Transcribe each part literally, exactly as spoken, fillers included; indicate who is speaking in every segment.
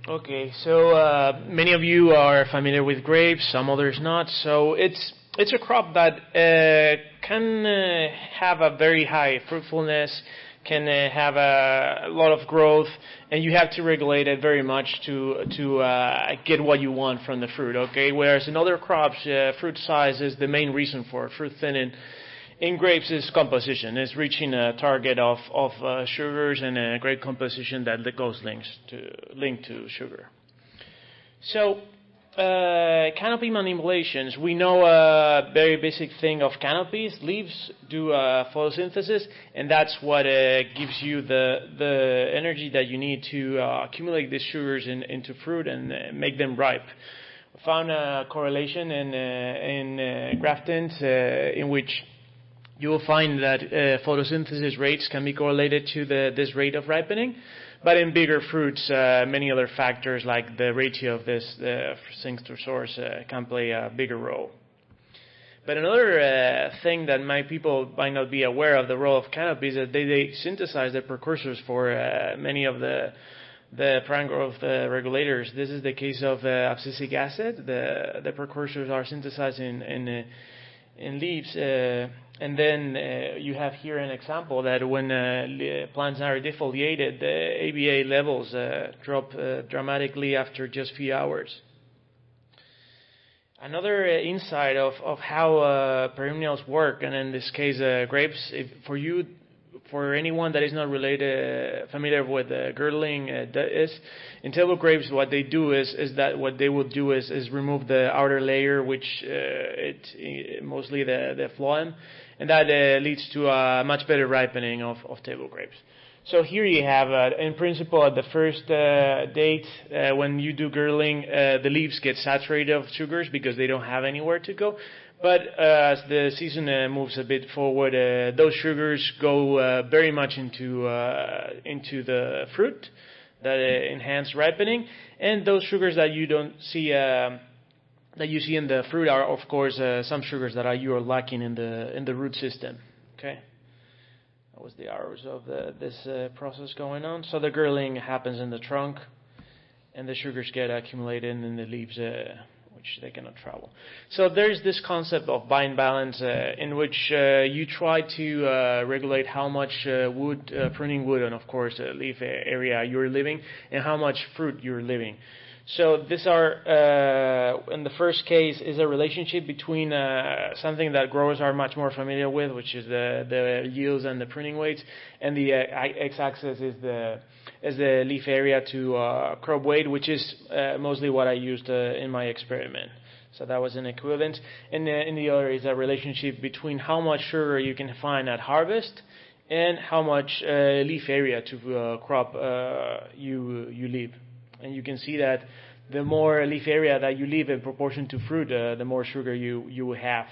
Speaker 1: Okay, so uh, many of you are familiar with grapes, some others not. So it's it's a crop that uh, can uh, have a very high fruitfulness, can uh, have a, a lot of growth, and you have to regulate it very much to to uh, get what you want from the fruit. Okay, whereas in other crops, uh, fruit size is the main reason for fruit thinning. In grapes, is composition. It's reaching a target of of uh, sugars and a great composition that goes links to linked to sugar. So, uh, canopy manipulations. We know a very basic thing of canopies. Leaves do uh, photosynthesis, and that's what uh, gives you the the energy that you need to uh, accumulate these sugars in, into fruit and uh, make them ripe. We found a correlation in uh, in uh, Grafton's uh, in which you will find that uh, photosynthesis rates can be correlated to the, this rate of ripening. But in bigger fruits, uh, many other factors like the ratio of this uh, sinks to source uh, can play a bigger role. But another uh, thing that my people might not be aware of the role of canopies is that they, they synthesize the precursors for uh, many of the the plant growth uh, regulators. This is the case of uh, abscisic acid. The the precursors are synthesized in in, uh, in leaves. Uh, And then uh, you have here an example that when uh, plants are defoliated, the A B A levels uh, drop uh, dramatically after just a few hours. Another uh, insight of, of how uh, perennials work, and in this case uh, grapes, if, for you, for anyone that is not related, familiar with uh, girdling, uh, is in table grapes, what they do is is that what they will do is is remove the outer layer, which uh, it, it mostly the the phloem. And that uh, leads to a much better ripening of, of table grapes. So here you have, uh, in principle, at the first uh, date, uh, when you do girdling, uh, the leaves get saturated of sugars because they don't have anywhere to go. But uh, as the season uh, moves a bit forward, uh, those sugars go uh, very much into uh, into the fruit that uh, enhance ripening. And those sugars that you don't see Uh, that you see in the fruit are, of course, uh, some sugars that are you are lacking in the in the root system. Okay, that was the hours of the, this uh, process going on. So the girdling happens in the trunk, and the sugars get accumulated in the leaves, uh, which they cannot travel. So there's this concept of bind balance, uh, in which uh, you try to uh, regulate how much uh, wood, uh, pruning wood, and of course, uh, leaf area you're living, and how much fruit you're living. So these are, uh, in the first case, is a relationship between uh, something that growers are much more familiar with, which is the, the yields and the pruning weights, and the uh, x-axis is the is the leaf area to uh, crop weight, which is uh, mostly what I used uh, in my experiment. So that was an equivalent. And uh, in the other is a relationship between how much sugar you can find at harvest and how much uh, leaf area to uh, crop uh, you you leave. And you can see that the more leaf area that you leave in proportion to fruit, uh, the more sugar you, you will have.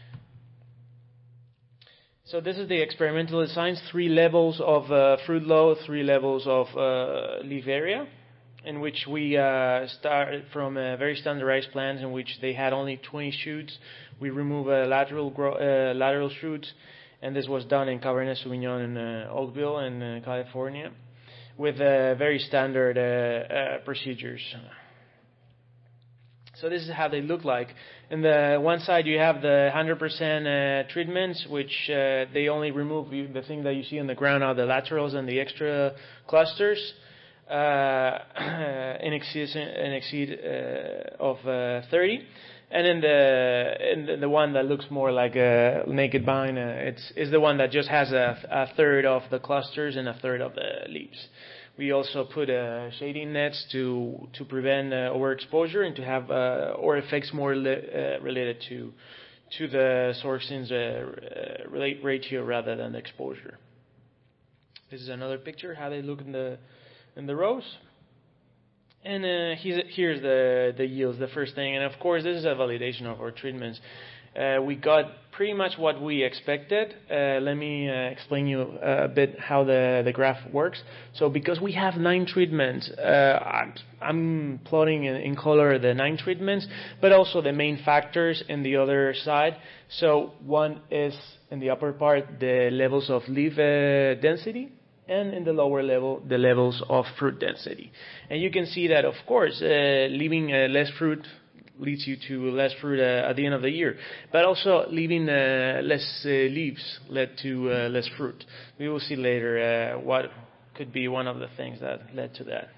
Speaker 1: So this is the experimental design, three levels of uh, fruit load, three levels of uh, leaf area, in which we uh, started from uh, very standardized plants in which they had only twenty shoots. We remove uh, lateral grow, uh, lateral shoots, and this was done in Cabernet Sauvignon in uh, Oakville in uh, California, with uh, very standard uh, uh, procedures. So this is how they look like. In the one side you have the one hundred percent uh, treatments, which uh, they only remove the thing that you see on the ground are the laterals and the extra clusters uh, in exceed, in exceed uh, of uh, thirty. And in the in the, the one that looks more like a naked vine, uh, it's is the one that just has a, a third of the clusters and a third of the leaves. We also put uh, shading nets to to prevent uh, overexposure and to have uh, or effects more li- uh, related to to the sourcing's uh, uh, relate ratio rather than the exposure. This is another picture how they look in the in the rows. And uh, here's the, the yields, the first thing. And of course, this is a validation of our treatments. Uh, we got pretty much what we expected. Uh, let me uh, explain you a bit how the, the graph works. So because we have nine treatments, uh, I'm, I'm plotting in, in color the nine treatments, but also the main factors in the other side. So one is in the upper part, the levels of leaf uh, density. and in the lower level, the levels of fruit density. And you can see that, of course, uh, leaving uh, less fruit leads you to less fruit uh, at the end of the year. But also leaving uh, less uh, leaves led to uh, less fruit. We will see later uh, what could be one of the things that led to that.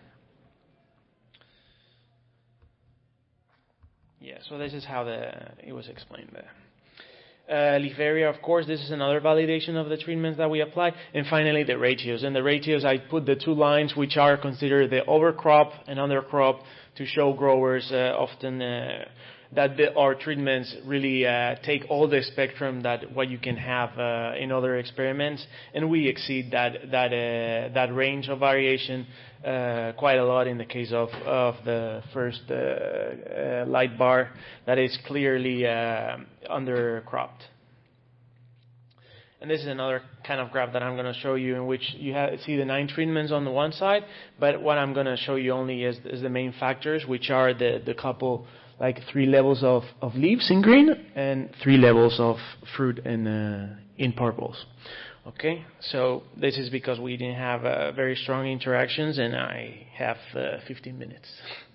Speaker 1: Yeah, so this is how the it was explained there. Uh, leaf area, of course, this is another validation of the treatments that we apply. And finally, the ratios. And the ratios, I put the two lines which are considered the overcrop and undercrop to show growers uh, often uh, that the, our treatments really uh, take all the spectrum that what you can have uh, in other experiments, and we exceed that that uh, that range of variation uh, quite a lot in the case of of the first uh, uh, light bar that is clearly uh, undercropped. And this is another kind of graph that I'm going to show you in which you have, see the nine treatments on the one side, but what I'm going to show you only is, is the main factors, which are the, the couple, like three levels of, of leaves in green and three levels of fruit in, uh, in purples. Okay, so this is because we didn't have uh, very strong interactions, and I have uh, fifteen minutes.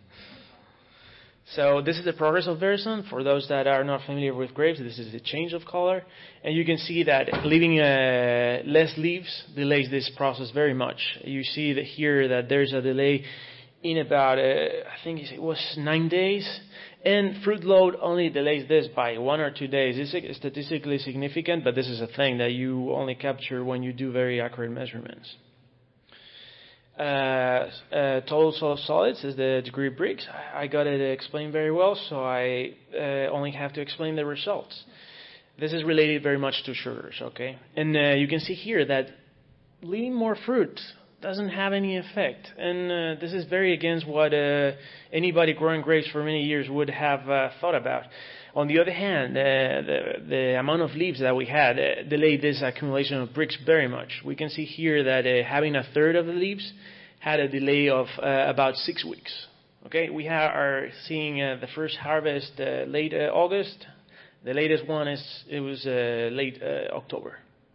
Speaker 1: So this is the progress of Verisone. For those that are not familiar with grapes, this is the change of color. And you can see that leaving uh, less leaves delays this process very much. You see that here that there's a delay in about, uh, I think it was nine days. And fruit load only delays this by one or two days. It's statistically significant, but this is a thing that you only capture when you do very accurate measurements. Uh, uh, total solid solids is the degree Briggs. I, I got it explained very well, so I uh, only have to explain the results. This is related very much to sugars, okay? And uh, you can see here that leaving more fruit doesn't have any effect. And uh, this is very against what uh, anybody growing grapes for many years would have uh, thought about. On the other hand, uh, the, the amount of leaves that we had uh, delayed this accumulation of Brix very much. We can see here that uh, having a third of the leaves had a delay of uh, about six weeks. Okay, we ha- are seeing uh, the first harvest uh, late uh, August. The latest one is it was uh, late uh, October.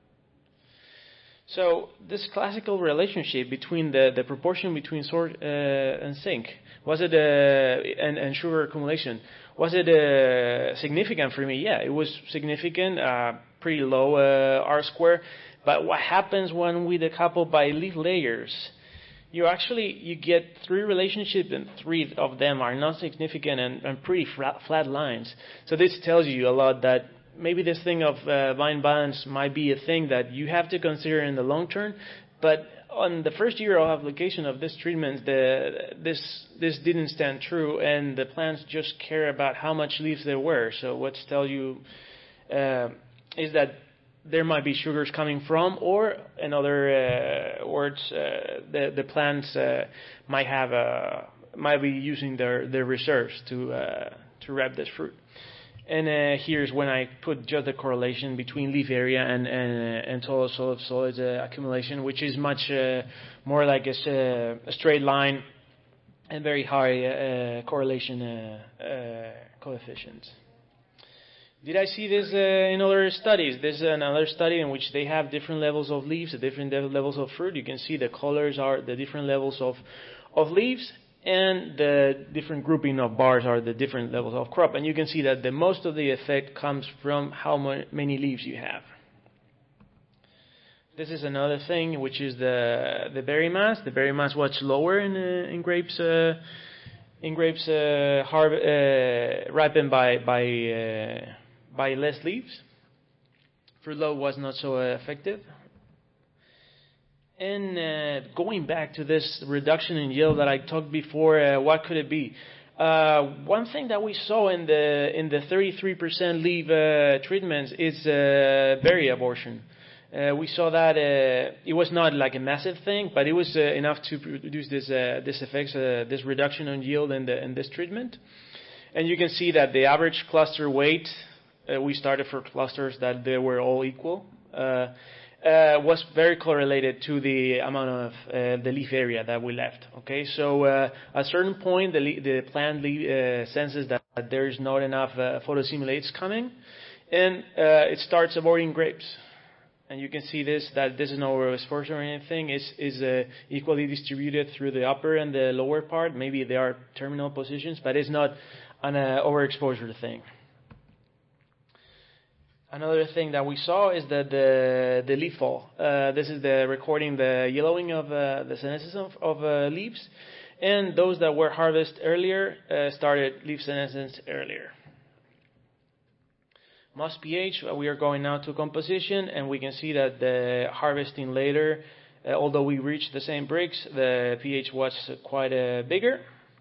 Speaker 1: So this classical relationship between the, the proportion between salt uh, and zinc, was it uh, and, and sugar accumulation, was it uh, significant for me? Yeah, it was significant, uh, pretty low uh, R square. But what happens when we decouple by leaf layers? You actually you get three relationships, and three of them are not significant and, and pretty flat, flat lines. So this tells you a lot that maybe this thing of uh, vine balance might be a thing that you have to consider in the long term, but on the first year of application of this treatment, the, this this didn't stand true, and the plants just care about how much leaves there were. So what tells you uh, is that there might be sugars coming from, or in other uh, words, uh, the the plants uh, might have a, might be using their, their reserves to uh, to wrap this fruit. And uh, here's when I put just the correlation between leaf area and and, and total solid solids uh, accumulation, which is much uh, more like a, a straight line and very high uh, correlation uh, uh, coefficients. Did I see this uh, in other studies? This is another study in which they have different levels of leaves, different levels of fruit. You can see the colors are the different levels of of leaves, and the different grouping of bars are the different levels of crop. And you can see that the most of the effect comes from how many leaves you have. This is another thing, which is the the berry mass. The berry mass was lower in uh, in grapes uh, in grapes uh, harv- uh, ripened by by uh, by less leaves. Fruit load was not so uh, effective. And uh, going back to this reduction in yield that I talked before, uh, what could it be? Uh, one thing that we saw in the in the thirty-three percent leaf uh, treatments is uh, berry abortion. Uh, we saw that uh, it was not like a massive thing, but it was uh, enough to produce this uh, this effects, uh, this reduction in yield in the in this treatment. And you can see that the average cluster weight, uh, we started for clusters that they were all equal. Uh, Uh, was very correlated to the amount of uh, the leaf area that we left. Okay, so uh, at a certain point, the, le- the plant le- uh, senses that, that there is not enough uh, photostimulates coming, and uh, it starts aborting grapes. and you can see this, that this is no overexposure or anything. It's is uh, equally distributed through the upper and the lower part. Maybe they are terminal positions, but it's not an uh, overexposure thing. Another thing that we saw is that the the leaf fall. Uh, this is the recording the yellowing of uh, the senescence of, of uh, leaves, and those that were harvested earlier uh, started leaf senescence earlier. Moss pH, we are going now to composition, and we can see that the harvesting later, uh, although we reached the same bricks, the pH was quite uh, bigger.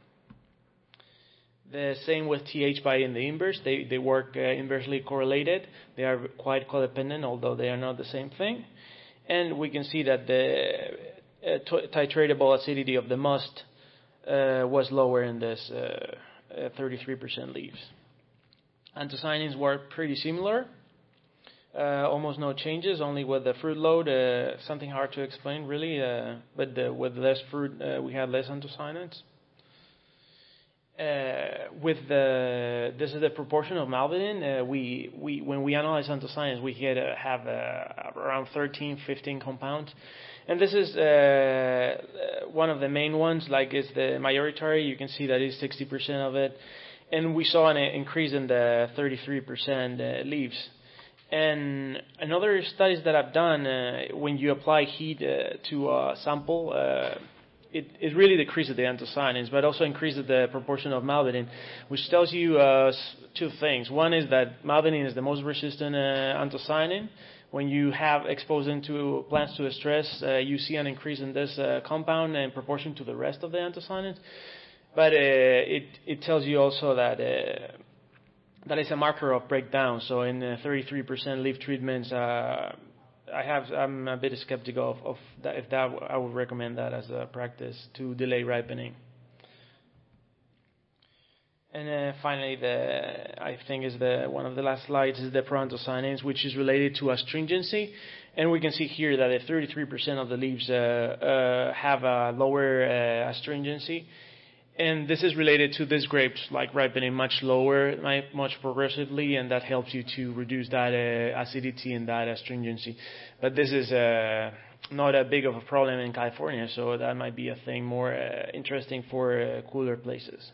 Speaker 1: The same with T H by in the inverse. They they work uh, inversely correlated. They are quite codependent, although they are not the same thing. And we can see that the uh, t- titratable acidity of the must uh, was lower in this uh, uh, thirty-three percent leaves. Anthocyanins were pretty similar, uh, almost no changes, only with the fruit load, uh, something hard to explain really, uh, but the, with less fruit uh, we had less anthocyanins. Uh, with the, this is the proportion of malvidin, uh, we, we, when we analyze anthocyanins, we had, uh, have uh, around thirteen, fifteen compounds. And this is uh, one of the main ones, like it's the majoritary, you can see that is sixty percent of it. And we saw an increase in the thirty-three percent uh, leaves. And another studies that I've done, uh, when you apply heat uh, to a sample, uh, it, it really decreases the anthocyanins, but also increases the proportion of malvidin, which tells you uh, two things. One is that malvidin is the most resistant uh, anthocyanin. When you have exposed into plants to stress, uh, you see an increase in this uh, compound in proportion to the rest of the anthocyanins. But uh, it it tells you also that uh, that is a marker of breakdown. So in uh, thirty-three percent leaf treatments, uh, I have I'm a bit skeptical of, of that. If that I would recommend that as a practice to delay ripening. And uh, finally, the I think is the one of the last slides is the proanthocyanins, which is related to astringency. And we can see here that thirty-three percent of the leaves uh, uh, have a lower uh, astringency. And this is related to these grapes, like ripening much lower, much progressively, and that helps you to reduce that uh, acidity and that astringency. But this is uh, not a big of a problem in California, so that might be a thing more uh, interesting for uh, cooler places.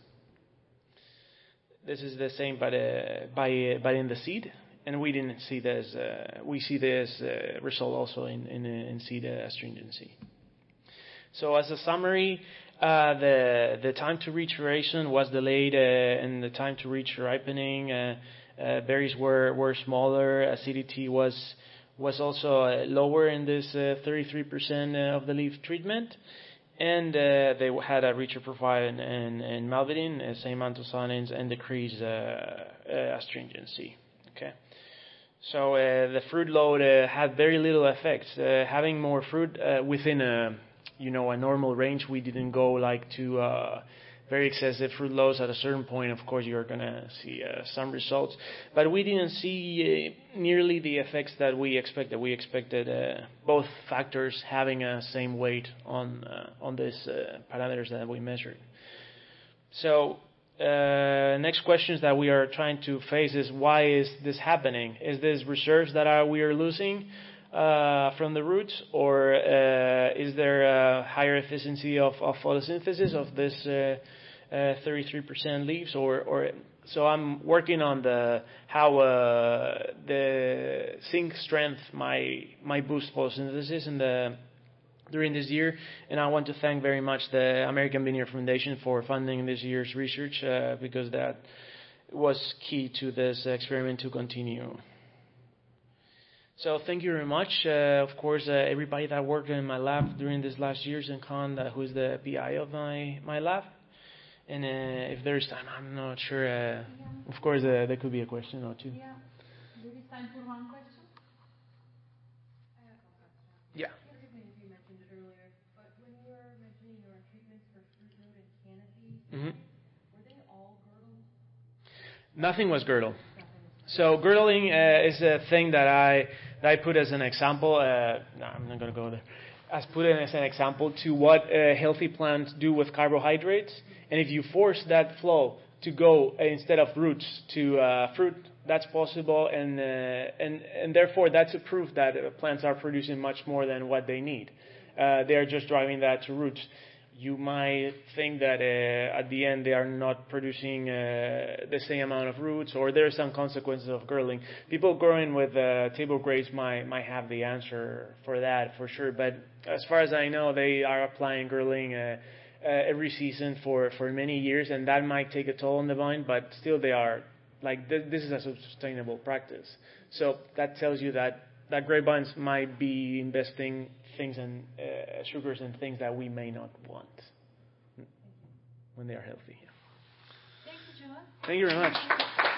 Speaker 1: This is the same, but uh, by uh, but in the seed, and we didn't see this. Uh, we see this uh, result also in in, in seed uh, astringency. So as a summary. Uh, the the time to reach aeration was delayed, uh, and the time to reach ripening. Uh, uh, berries were, were smaller. Acidity was was also uh, lower in this uh, thirty-three percent of the leaf treatment, and uh, they had a richer profile in, in, in malvidin, uh, same anthocyanins, and decreased uh, uh, astringency. Okay. So uh, the fruit load uh, had very little effects. Uh, having more fruit uh, within a you know, a normal range, we didn't go like to uh, very excessive fruit loads. At a certain point, of course, you're going to see uh, some results. But we didn't see uh, nearly the effects that we expected. We expected uh, both factors having a same weight on uh, on these uh, parameters that we measured. So uh, next questions that we are trying to face is, why is this happening? Is this reserves that are, we are losing Uh, from the roots, or uh, is there a higher efficiency of, of photosynthesis of this uh, uh, thirty-three percent leaves, or, or so I'm working on the how uh, the zinc strength might might boost photosynthesis in the during this year, and I want to thank very much the American Vineyard Foundation for funding this year's research uh, because that was key to this experiment to continue. So thank you very much. Uh, of course, uh, everybody that worked in my lab during these last years, and Khan, uh, who is the P I of my, my lab. And uh, if there's time, I'm not sure. Uh, yeah. Of course, uh, there could be a question or two.
Speaker 2: Yeah. There is time for one question. I have a question.
Speaker 1: Yeah.
Speaker 2: I don't know if you mentioned it earlier, but when you were mentioning your treatments for fruit load and canopy, mm-hmm. were they all girdled?
Speaker 1: Nothing was girdle. So girdling uh, is a thing that I that I put as an example. Uh, no, I'm not going to go there. As put it as an example to what uh, healthy plants do with carbohydrates. And if you force that flow to go uh, instead of roots to uh, fruit, that's possible, and uh, and and therefore that's a proof that uh, plants are producing much more than what they need. Uh, they are just driving that to roots. You might think that uh, at the end they are not producing uh, the same amount of roots, or there are some consequences of girdling. People growing with uh, table grapes might might have the answer for that for sure. But as far as I know, they are applying girdling uh, uh, every season for, for many years, and that might take a toll on the vine. But still, they are like th- this is a sustainable practice. So that tells you that that grapevines might be investing things and uh, sugars and things that we may not want when they are healthy.
Speaker 2: Thank you, John.
Speaker 1: Thank you very much.